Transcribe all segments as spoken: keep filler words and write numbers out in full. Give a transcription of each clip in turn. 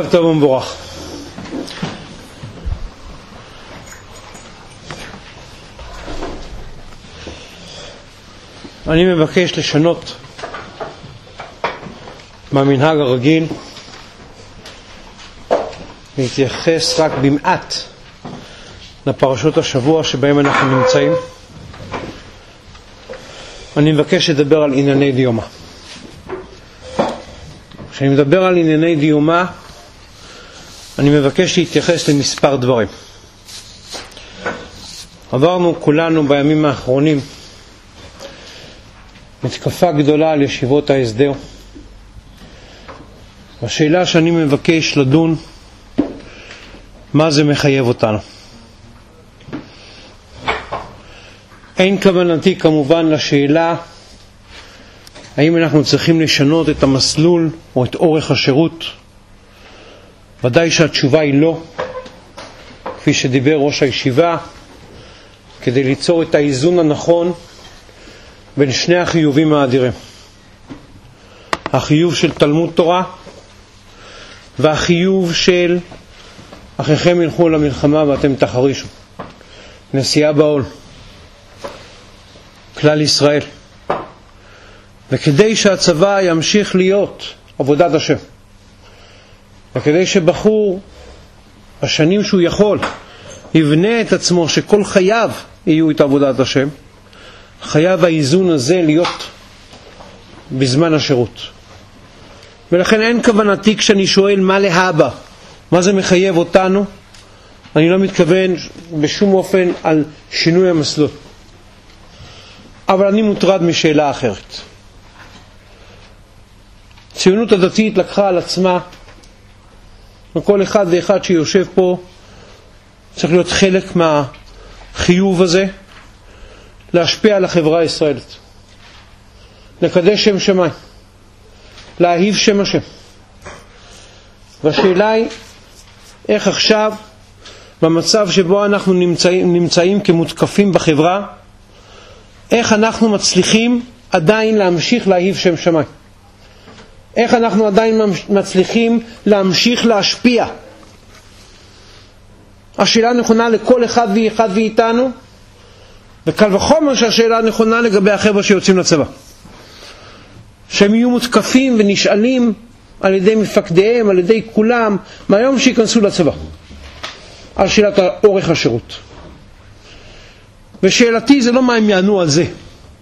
ערב טוב ומבורך. אני מבקש לשנות מהמנהג הרגיל, להתייחס רק במעט לפרשות השבוע שבהם אנחנו נמצאים. אני מבקש לדבר על ענייני דיומא. כשאני מדבר על ענייני דיומא, אני מבקש להתייחס למספר דברים. עברנו כולנו בימים האחרונים מתקפה גדולה על ישיבות ההסדר. השאלה שאני מבקש לדון, מה זה מחייב אותנו? אין כוונתי כמובן לשאלה האם אנחנו צריכים לשנות את המסלול או את אורך השירות. ודאי שהתשובה היא לא, כפי שדיבר ראש הישיבה, כדי ליצור את האיזון הנכון בין שני החיובים האדירים, החיוב של תלמוד תורה והחיוב של אחיכם ילכו למלחמה ואתם תחרישו, נשיאה בעול, כלל ישראל. וכדי שהצבא ימשיך להיות עבודת השם, וכדי שבחור השנים שהוא יכול יבנה את עצמו שכל חייו יהיו את עבודת השם, חייב האיזון הזה להיות בזמן השירות. ולכן אין כוונתי כשאני שואל מה להבא, מה זה מחייב אותנו, אני לא מתכוון בשום אופן על שינוי המסלול. אבל אני מוטרד משאלה אחרת. הציונות הדתית לקחה על עצמה, וכל אחד ואחד שיושב פה צריך להיות חלק מהחיוב הזה, להשפיע על החברה הישראלית, לקדש שם שמיים, להאהיב שם השם. והשאלה היא איך עכשיו במצב שבו אנחנו נמצאים, נמצאים כמותקפים בחברה, איך אנחנו מצליחים עדיין להמשיך להאהיב שם שמיים, איך אנחנו עדיין מצליחים להמשיך להשפיע. השאלה נכונה לכל אחד ואחד ואיתנו, וקל וחומר שהשאלה נכונה לגבי החבר'ה שיוצאים לצבא, שהם יהיו מותקפים ונשאלים על ידי מפקדיהם, על ידי כולם, מהיום שיכנסו לצבא, על שאלת אורך השירות. ושאלתי זה לא מה הם יענו על זה,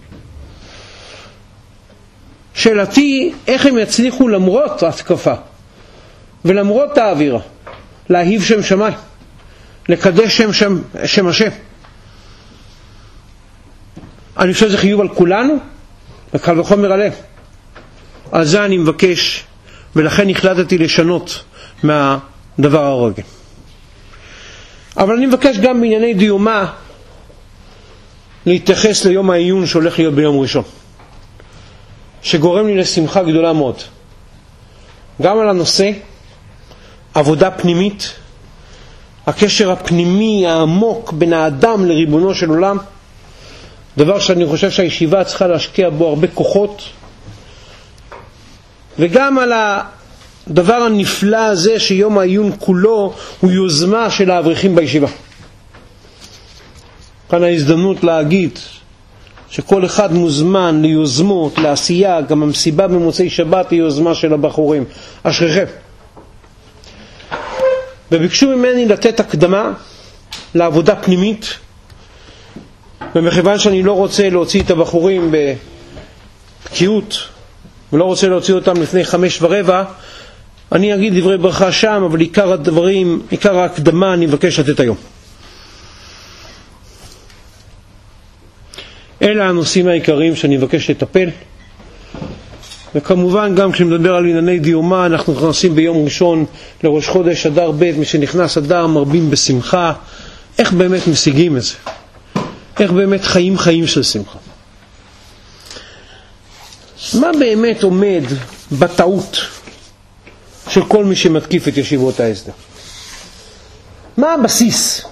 שאלתי איך הם יצליחו למרות ההתקפה ולמרות האווירה להאהיב שם שמיים, לקדש שם, שם, שם השם. אני חושב שזה חיוב על כולנו, וקל וחומר עליהם. על זה אני מבקש, ולכן החלטתי לשנות מהדבר הרגיל. אבל אני מבקש גם בענייני דיומא להתייחס ליום העיון שהולך להיות ביום ראשון, שגורם לי לשמחה גדולה מאוד. גם על הנושא עבודה פנימית, הקשר הפנימי העמוק בין האדם לריבונו של עולם, דבר שאני חושב שהישיבה צריכה להשקיע בו הרבה כוחות, וגם על הדבר הנפלא הזה שיום העיון כולו הוא יוזמה של האברכים בישיבה. כאן ההזדמנות להגיד שכל אחד מוזמן ליוזמות, לעשייה, גם המסיבה במוצאי שבת היא יוזמה של הבחורים. אשריכם. וביקשו ממני לתת הקדמה לעבודה פנימית, ומכיוון שאני לא רוצה להוציא את הבחורים בבקיאות, ולא רוצה להוציא אותם לפני חמש ורבע, אני אגיד דברי ברכה שם, אבל עיקר הדברים, עיקר ההקדמה אני מבקש לתת היום. אלה הנושאים העיקריים שאני מבקש לטפל. וכמובן גם כשמדבר על ענייני דיומא, אנחנו נכנסים ביום ראשון לראש חודש אדר ב', משנכנס אדר מרבים בשמחה. איך באמת משיגים את זה? איך באמת חיים חיים של שמחה? מה באמת עומד בטעות של כל מי שמתקיף את ישיבות ההסדר? מה הבסיס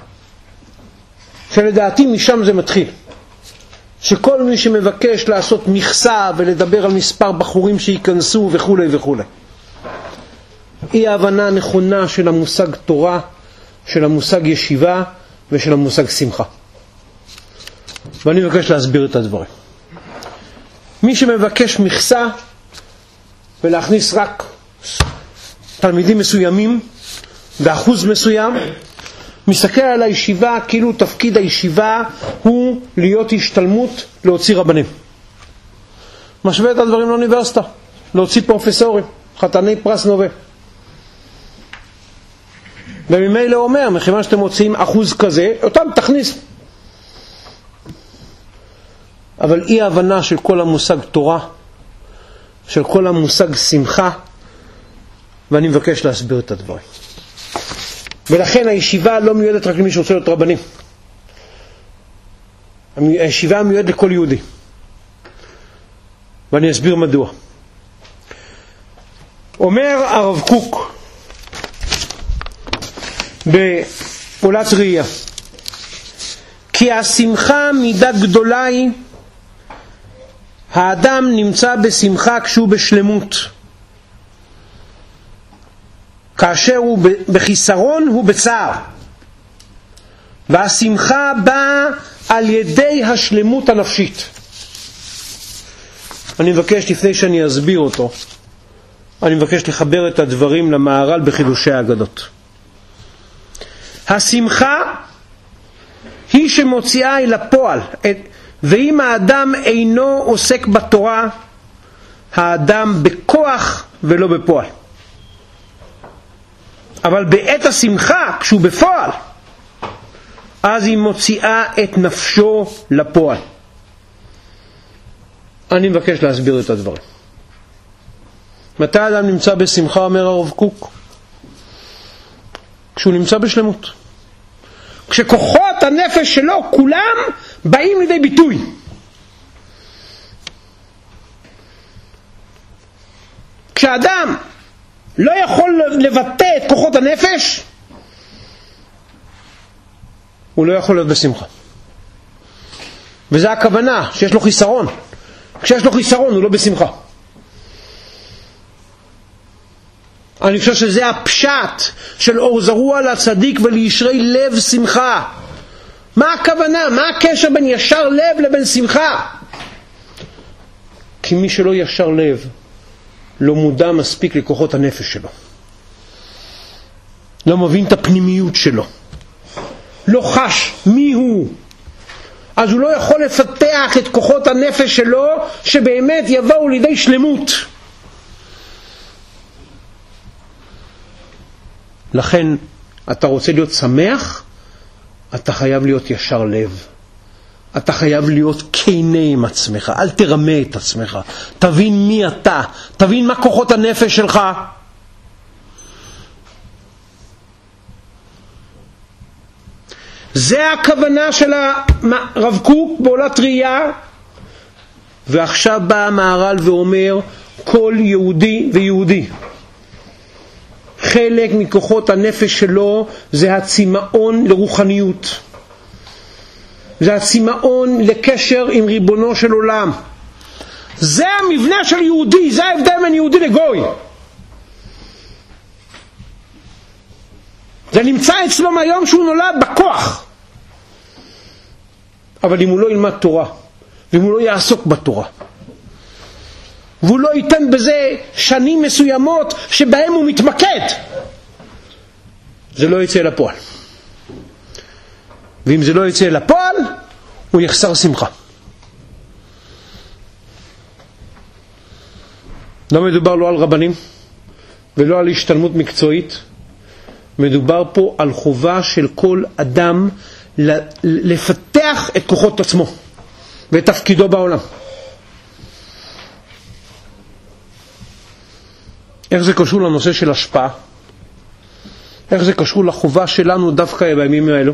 שלדעתי משם זה מתחיל? שכל מי שמבקש לעשות מכסה ולדבר על מספר בחורים שיכנסו וכו' וכו'. אי ההבנה הנכונה של המושג תורה, של המושג ישיבה ושל המושג שמחה. ואני מבקש להסביר את הדברים. מי שמבקש מכסה ולהכניס רק תלמידים מסוימים באחוז מסוים, מסתכל על הישיבה כאילו תפקיד הישיבה הוא להיות השתלמות להוציא רבנים. משווה את הדברים לאוניברסיטה, להוציא פרופסורים, חתני פרס נובל. וממילא אומר, מכיוון שאתם מוציאים אחוז כזה, אותם תכניס. אבל אי ההבנה של כל המושג תורה, של כל המושג שמחה, ואני מבקש להסביר את הדברים. ולכן הישיבה לא מיועדת רק למי שרוצה להיות רבנים. הישיבה מיועדת לכל יהודי. ואני אסביר מדוע. אומר הרב קוק בפעולת ראייה, כי השמחה מידה גדולה היא, האדם נמצא בשמחה כשהוא בשלמות, כאשר הוא בחיסרון הוא בצער, והשמחה באה על ידי השלמות הנפשית. אני מבקש, לפני שאני אסביר אותו, אני מבקש לחבר את הדברים למהר"ל בחידושי האגדות. השמחה היא שמוציאה אל הפועל, ואם האדם אינו עוסק בתורה, האדם בכוח ולא בפועל. אבל בעת השמחה, כשהוא בפועל, אז היא מוציאה את נפשו לפועל. אני מבקש להסביר את הדברים. מתי האדם נמצא בשמחה, אומר הרב קוק? כשהוא נמצא בשלמות. כשכוחות הנפש שלו כולם באים לידי ביטוי. כשאדם לא יכול לבטא את כוחות הנפש, הוא לא יכול להיות בשמחה. וזה הכוונה, שיש לו חיסרון. כשיש לו חיסרון הוא לא בשמחה. אני חושב שזה הפשט של אור זרוע לצדיק ולישרי לב שמחה. מה הכוונה? מה הקשר בין ישר לב לבין שמחה? כי מי שלא ישר לב לא מודע מספיק לכוחות הנפש שלו, לא מבין את הפנימיות שלו, לא חש מי הוא, אז הוא לא יכול לפתח את כוחות הנפש שלו שבאמת יבואו לידי שלמות. לכן אתה רוצה להיות שמח, אתה חייב להיות ישר לב, אתה חייב להיות כנה עם עצמך, אל תרמה את עצמך, תבין מי אתה, תבין מה כוחות הנפש שלך. זה הכוונה של הרב קוק בעולת ראייה. ועכשיו בא המהר"ל ואומר, כל יהודי ויהודי, חלק מכוחות הנפש שלו זה הצמאון לרוחניות, זה הצמאון לקשר עם ריבונו של עולם. זה המבנה של יהודי, זה ההבדל בין יהודי לגוי. זה נמצא אצלו מהיום שהוא נולד בכוח. אבל אם הוא לא ילמד תורה, ואם הוא לא יעסוק בתורה, והוא לא ייתן בזה שנים מסוימות שבהם הוא מתמקד, זה לא יצא לפועל. ואם זה לא יצא לפועל, הוא יחסר שמחה. לא מדובר לא על רבנים ולא על השתלמות מקצועית, מדובר פה על חובה של כל אדם לפתח את כוחות עצמו ואת תפקידו בעולם. איך זה קשור לנושא של השפעה? איך זה קשור לחובה שלנו דווקא בימים האלו?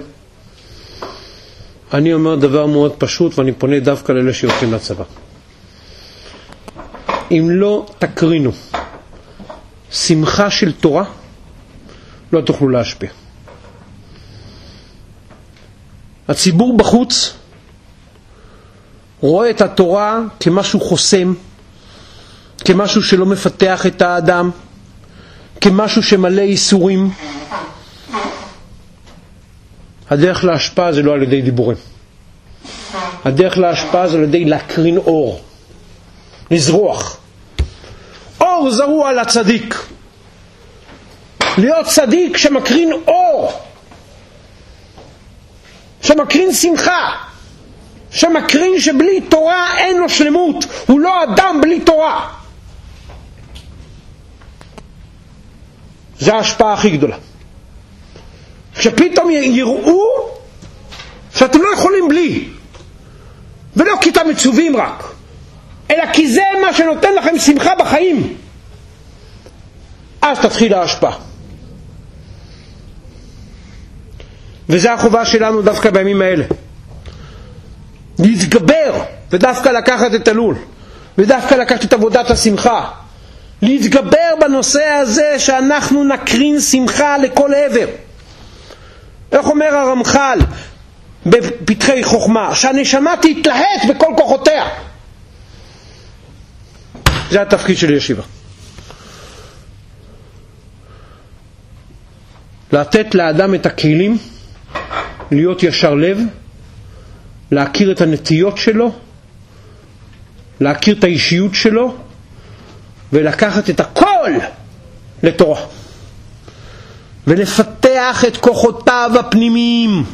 אני אומר דבר מאוד פשוט, ואני פונה דווקא לאלה שיוצאים לצבא. אם לא תקרינו שמחה של תורה, לא תוכלו להשפיע. הציבור בחוץ רואה את התורה כמשהו חוסם, כמשהו שלא מפתח את האדם, כמשהו שמלא איסורים, הדרך להשפעה זה לא על ידי דיבורים. הדרך להשפעה זה על ידי להקרין אור, לזרוח. אור זרוע על הצדיק. להיות צדיק שמקרין אור, שמקרין שמחה, שמקרין שבלי תורה אין לו שלמות, הוא לא אדם בלי תורה. זה ההשפעה הכי גדולה. כשפתאום יראו שאתם לא יכולים בלי, ולא כי אתם מצווים רק, אלא כי זה מה שנותן לכם שמחה בחיים, אז תתחיל ההשפעה. וזה החובה שלנו דווקא בימים האלה, להתגבר, ודווקא לקחת את הלול, ודווקא לקחת את עבודת השמחה, להתגבר בנושא הזה שאנחנו נקרין שמחה לכל עבר. איך אומר הרמח"ל בפתחי חוכמה? שהנשמה תתלהט בכל כוחותיה. זה התפקיד של ישיבה, לתת לאדם את הכלים להיות ישר לב, להכיר את הנטיות שלו, להכיר את האישיות שלו, ולקחת את הכל לתורה, ולפתח את כוחותיו הפנימיים.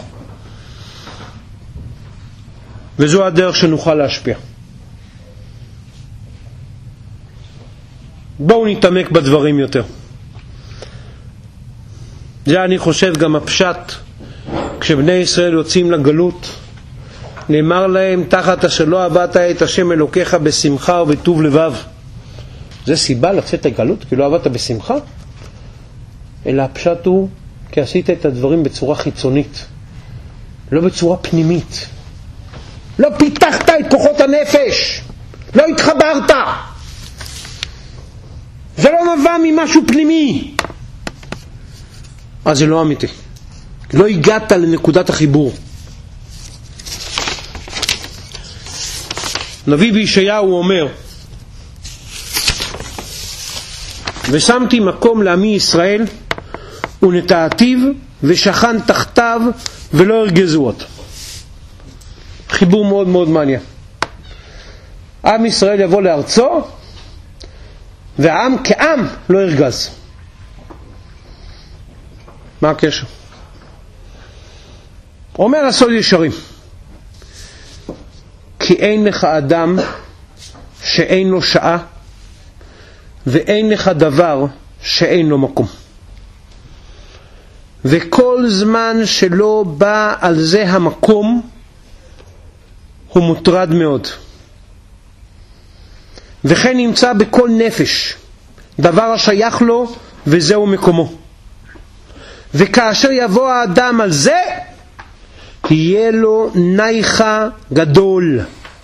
וזו הדרך שנוכל להשפיע. בואו נתעמק בדברים יותר. זה אני חושב גם הפשט, כשבני ישראל יוצאים לגלות, נאמר להם תחת אשר לא עבדת את השם אלוקיך בשמחה ובטוב לבב. זה סיבה לצאת לגלות כי לא עבדת בשמחה? אלא הפשט הוא כי עשית את הדברים בצורה חיצונית, לא בצורה פנימית. לא פיתחת את כוחות הנפש, לא התחברת. זה לא נבע ממשהו פנימי, אז זה לא אמיתי. לא הגעת לנקודת החיבור. נביא בישעיהו אומר, ושמתי מקום לעמי ישראל ונטעתיו ושכן תחתיו ולא הרגזו אותו. חיבור מאוד מאוד מעניין. עם ישראל יבוא לארצו והעם כעם לא ירגז. מה הקשר? אומר הסוד ישרים, כי אין לך אדם שאין לו שעה ואין לך דבר שאין לו מקום, וכל זמן שלא בא על זה המקום הוא מוטרד מאוד. וכן נמצא בכל נפש דבר השייך לו וזהו מקומו, וכאשר יבוא האדם על זה יהיה לו נייחה גדול,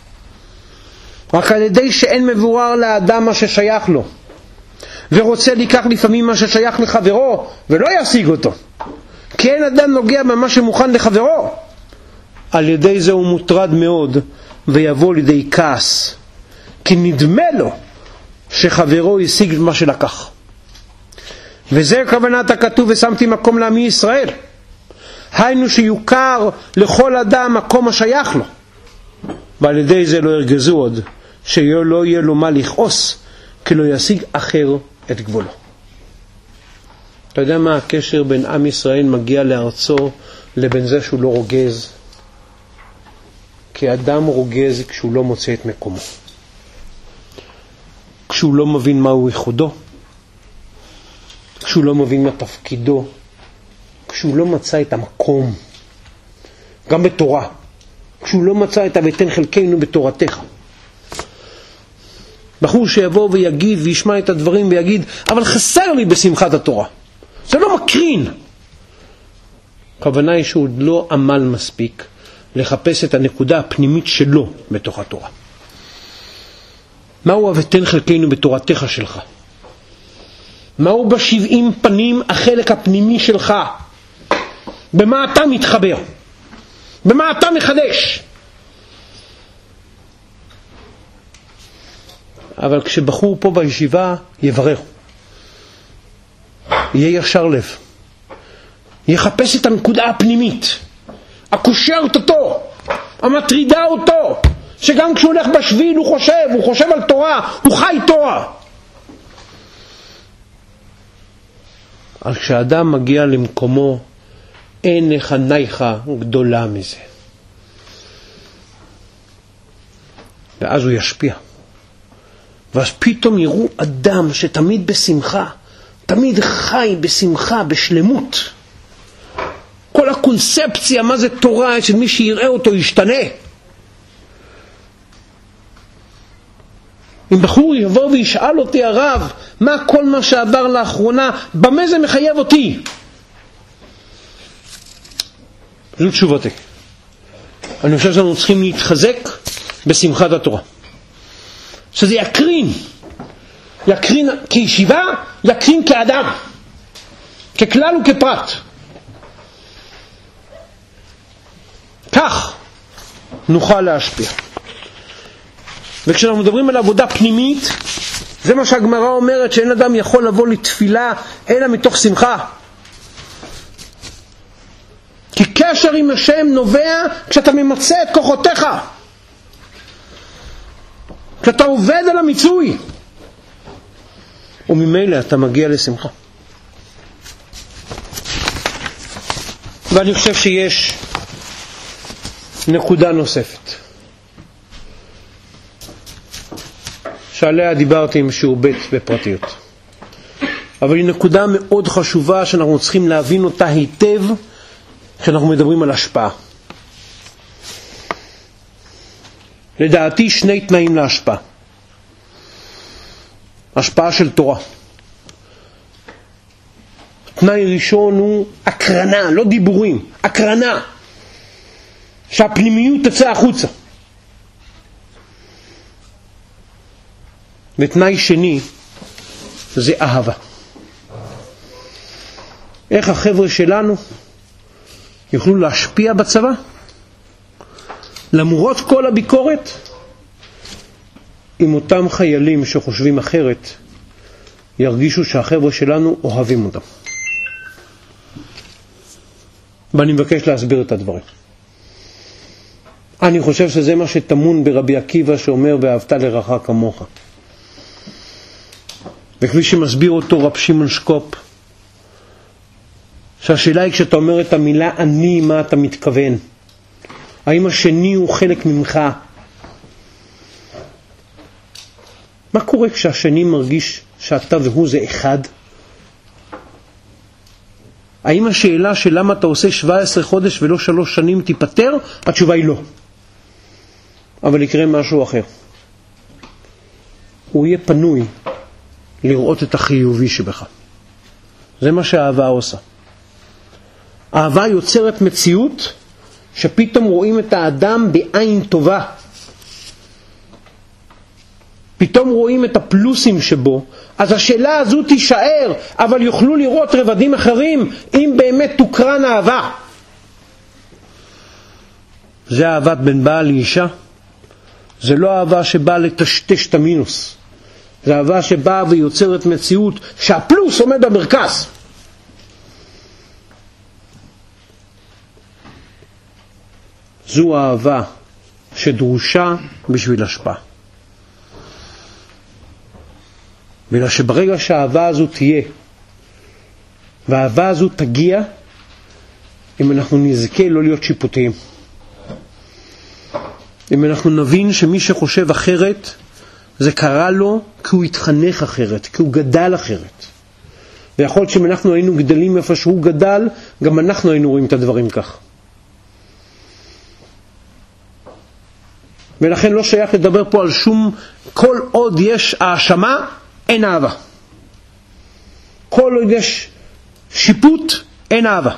רק על ידי שאין מבורר לאדם מה ששייך לו, ורוצה לקח לפעמים מה ששייך לחברו ולא ישיג אותו, כי אין אדם נוגע במה שמוכן לחברו, על ידי זה הוא מוטרד מאוד ויבוא לידי כעס, כי נדמה לו שחברו ישיג מה שלקח. וזה כוונת הכתוב ושמתי מקום לעמי ישראל, היינו שיוכר לכל אדם מקום השייך לו, ועל ידי זה לא ירגזו עוד, שלא יהיה לו מה לכעוס, כי לא ישיג אחר את גבולו. אתה יודע מה הקשר בין עם ישראל מגיע לארצו לבין זה שהוא לא רוגז? כי אדם רוגז כשהוא לא מוצא את מקומו, כשהוא לא מבין מהו ייחודו, כשהוא לא מבין מה תפקידו, כשהוא לא מצא את המקום. גם בתורה, כשהוא לא מצא את ותן חלקנו בתורתך. בחור שיבוא ויגיד וישמע את הדברים ויגיד, אבל חסר לי בשמחת התורה, זה לא מקרין. הכוונה היא שהוא לא עמל מספיק לחפש את הנקודה הפנימית שלו בתוך התורה. מהו ותן חלקנו בתורתך שלך? מהו בשבעים פנים החלק הפנימי שלך? במה אתה מתחבר? במה אתה מחדש? אבל כשבחור פה בישיבה יברר, יהיה ישר לב. יחפש את הנקודה הפנימית, הקושרת אותו, המטרידה אותו, שגם כשהוא הולך בשביל הוא חושב, הוא חושב על תורה, הוא חי תורה. אבל כשאדם מגיע למקומו, אין נחנייך גדולה מזה. ואז הוא ישפיע. ואז פתאום יראו אדם שתמיד בשמחה, תמיד חי בשמחה, בשלמות. כל הקונספציה, מה זה תורה, של מי שיראה אותו ישתנה. אם בחור יבוא וישאל אותי הרב, מה כל מה שעבר לאחרונה, במה זה מחייב אותי? זו תשובתי. אני חושב שאנחנו צריכים להתחזק בשמחת התורה. שזה יקרין, יקרין כישיבה, יקרין כאדם, ככלל וכפרט. כך נוכל להשפיע. וכשאנחנו מדברים על עבודה פנימית, זה מה שהגמרא אומרת, שאין אדם יכול לבוא לתפילה אלא מתוך שמחה. כי קשר עם השם נובע כשאתה ממצא את כוחותיך, כשאתה עובד על המיצוי, וממילא אתה מגיע לשמחה. ואני חושב שיש נקודה נוספת שעליה דיברתי עם שיעור ב' בפרטיות, אבל היא נקודה מאוד חשובה שאנחנו צריכים להבין אותה היטב כשאנחנו מדברים על השפעה. לדעתי שני תנאים להשפעה. השפעה של תורה. תנאי ראשון הוא הקרנה, לא דיבורים, הקרנה. שהפנימיות תצא החוצה. ותנאי שני זה אהבה. איך החבר'ה שלנו יוכלו להשפיע בצבא? למרות כל הביקורת, אם אותם חיילים שחושבים אחרת ירגישו שהחבר'ה שלנו אוהבים אותם. ואני מבקש להסביר את הדברים. אני חושב שזה מה שטמון ברבי עקיבא שאומר ואהבת לרעך כמוך. וכפי שמסביר אותו רב שמעון שקופ, שהשאלה היא כשאתה אומר את המילה אני, מה אתה מתכוון? האם השני הוא חלק ממך? מה קורה כשהשני מרגיש שאתה והוא זה אחד? האם השאלה של למה אתה עושה שבע עשרה חודש ולא שלוש שנים תיפטר? התשובה היא לא. אבל יקרה משהו אחר. הוא יהיה פנוי לראות את החיובי שבך. זה מה שהאהבה עושה. האהבה יוצרת מציאות שפתאום רואים את האדם בעין טובה. פתאום רואים את הפלוסים שבו. אז השאלה הזו תישאר, אבל יוכלו לראות רבדים אחרים אם באמת תוקרן אהבה. זה אהבת בין בעל לאישה. זה לא אהבה שבאה לטשטש את המינוס. זה אהבה שבאה ויוצרת מציאות שהפלוס עומד במרכז. זו אהבה שדרושה בשביל השפעה. בגלל שברגע שהאהבה הזו תהיה, והאהבה הזו תגיע, אם אנחנו נזכה לא להיות שיפוטיים. אם אנחנו נבין שמי שחושב אחרת, זה קרה לו כי הוא התחנך אחרת, כי הוא גדל אחרת. ויכול להיות שאם אנחנו היינו גדלים איפה שהוא גדל, גם אנחנו היינו רואים את הדברים כך. ולכן לא שייך לדבר פה על שום, כל עוד יש האשמה, אין אהבה. כל עוד יש שיפוט, אין אהבה.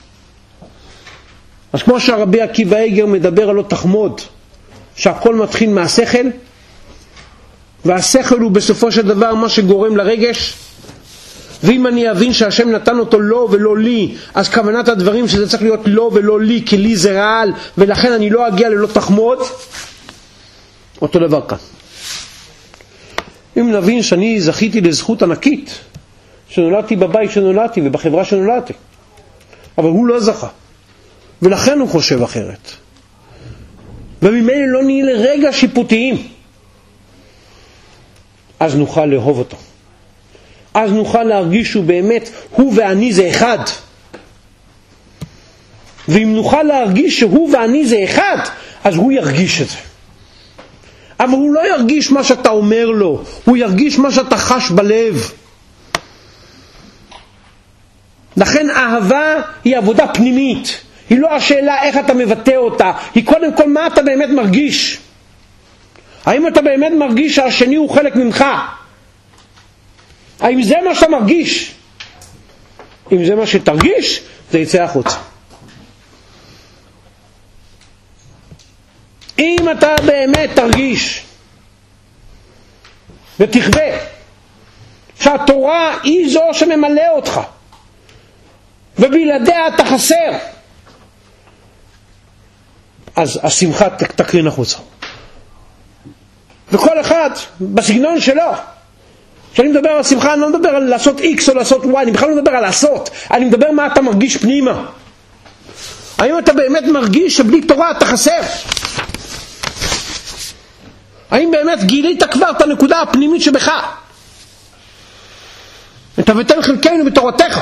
אז כמו שהרבי עקיבא איגר מדבר על לא תחמוד, שהכל מתחיל מהשכל, והשכל הוא בסופו של דבר מה שגורם לרגש, ואם אני אבין שהשם נתן אותו לא ולא לי, אז כוונת הדברים שזה צריך להיות לא ולא לי, כי לי זה רעל, ולכן אני לא אגיע ללא תחמוד, אותו דבר כאן. אם נבין שאני זכיתי לזכות ענקית, שנולדתי בבית שנולדתי ובחברה שנולדתי. אבל הוא לא זכה. ולכן הוא חושב אחרת. וממילא לא נהיה לרגע שיפוטיים. אז נוכל לאהוב אותו. אז נוכל להרגיש שהוא באמת, הוא ואני זה אחד. ואם נוכל להרגיש שהוא ואני זה אחד, אז הוא ירגיש את זה. אבל הוא לא ירגיש מה שאתה אומר לו, הוא ירגיש מה שאתה חש בלב. לכן אהבה היא עבודה פנימית. היא לא השאלה איך אתה מבטא אותה, היא קודם כל מה אתה באמת מרגיש. האם אתה באמת מרגיש שהשני הוא חלק ממך? האם זה מה שאתה מרגיש? אם זה מה שתרגיש, זה יצא החוצה. אם אתה באמת תרגיש ותחווה שהתורה היא זו שממלא אותך ובלעדיה אתה חסר, אז השמחה תקרין החוצה. וכל אחד בסגנון שלו. כשאני מדבר על שמחה, אני לא מדבר על לעשות X או לעשות Y, אני בכלל לא מדבר על לעשות, אני מדבר מה אתה מרגיש פנימה. האם אתה באמת מרגיש שבלי תורה אתה חסר? האם באמת גילית כבר את הנקודה הפנימית שבך? אתה ותן חלקנו בתורתך.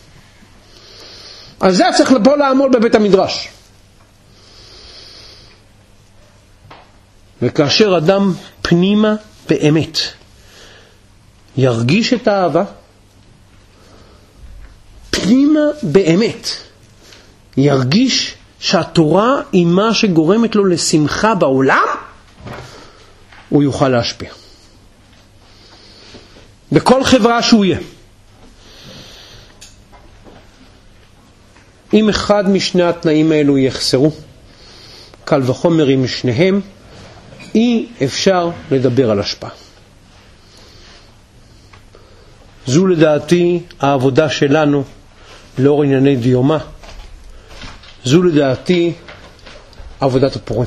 על זה צריך לבוא לעמוד בבית המדרש. וכאשר אדם פנימה באמת ירגיש את האהבה, פנימה באמת ירגיש שהתורה היא מה שגורמת לו לשמחה בעולם, הוא יוכל להשפיע. בכל חברה שהוא יהיה. אם אחד משני התנאים האלו יחסרו, קל וחומר עם שניהם, אי אפשר לדבר על השפעה. זו לדעתי העבודה שלנו לאור ענייני דיומה. זו לדעתי עבודת הפורים.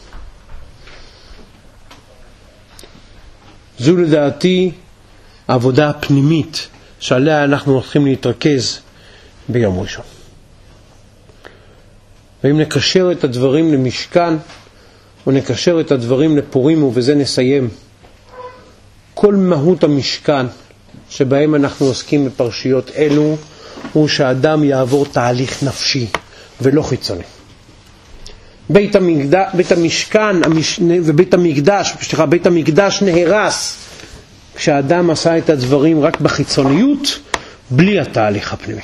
זו לדעתי העבודה הפנימית שעליה אנחנו הולכים להתרכז ביום ראשון. ואם נקשר את הדברים למשכן, או נקשר את הדברים לפורים, ובזה נסיים. כל מהות המשכן שבהם אנחנו עוסקים בפרשיות אלו, הוא שהאדם יעבור תהליך נפשי ולא חיצוני. בית המקדש, בית המשכן המש... ובית המקדש, סליחה, בית המקדש נהרס כשאדם עשה את הדברים רק בחיצוניות, בלי התהליך הפנימי.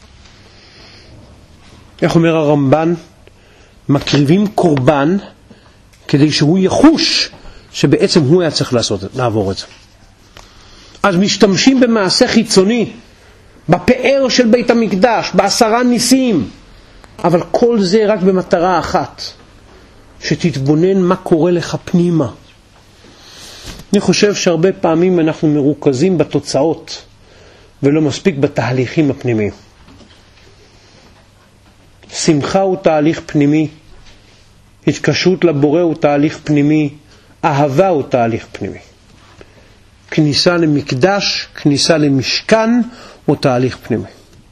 איך אומר הרמב"ן? מקריבים קורבן כדי שהוא יחוש שבעצם הוא היה צריך לעשות, לעבור את זה. אז משתמשים במעשה חיצוני, בפאר של בית המקדש, בעשרה ניסים, אבל כל זה רק במטרה אחת, שתתבונן מה קורה לך פנימה. אני חושב שהרבה פעמים אנחנו מרוכזים בתוצאות, ולא מספיק בתהליכים הפנימיים. שמחה הוא תהליך פנימי, התקשרות לבורא הוא תהליך פנימי, אהבה הוא תהליך פנימי. כניסה למקדש, כניסה למשכן הוא תהליך פנימי.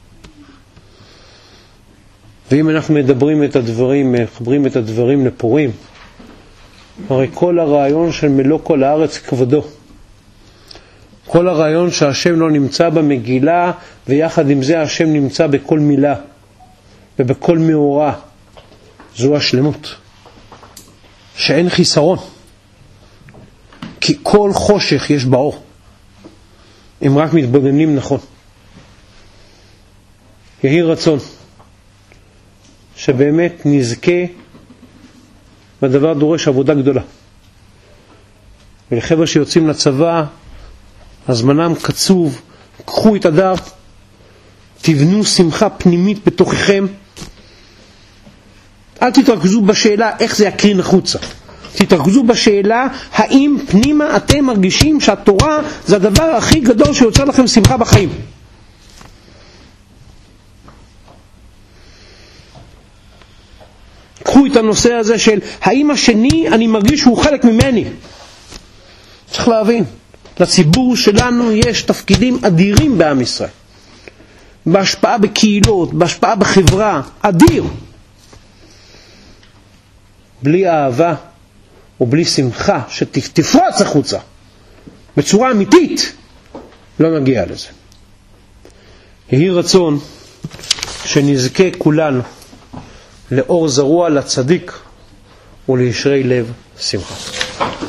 ואם אנחנו מדברים את הדברים, מחברים את הדברים לפורים, הרי כל הרעיון של מלוא כל הארץ כבודו, כל הרעיון שהשם לא נמצא במגילה, ויחד עם זה השם נמצא בכל מילה ובכל מאורע, זו השלמות שאין חיסרון, כי כל חושך יש באור אם רק מתבוננים נכון. יהי רצון שבאמת נזכה, והדבר דורש עבודה גדולה. ולחבר'ה שיוצאים לצבא, הזמנם קצוב, קחו את הדר, תבנו שמחה פנימית בתוככם. אל תתרכזו בשאלה איך זה יקרין החוצה. תתרכזו בשאלה האם פנימה אתם מרגישים שהתורה זה הדבר הכי גדול שיוצר לכם שמחה בחיים. קחו את הנושא הזה של האם השני אני מרגיש שהוא חלק ממני. צריך להבין, לציבור שלנו יש תפקידים אדירים בעם ישראל. בהשפעה בקהילות, בהשפעה בחברה, אדיר. בלי אהבה ובלי שמחה שתפרוץ החוצה בצורה אמיתית, לא נגיע לזה. יהי רצון שנזכה כולנו לאור זרוע לצדיק ולישרי לב שמחה.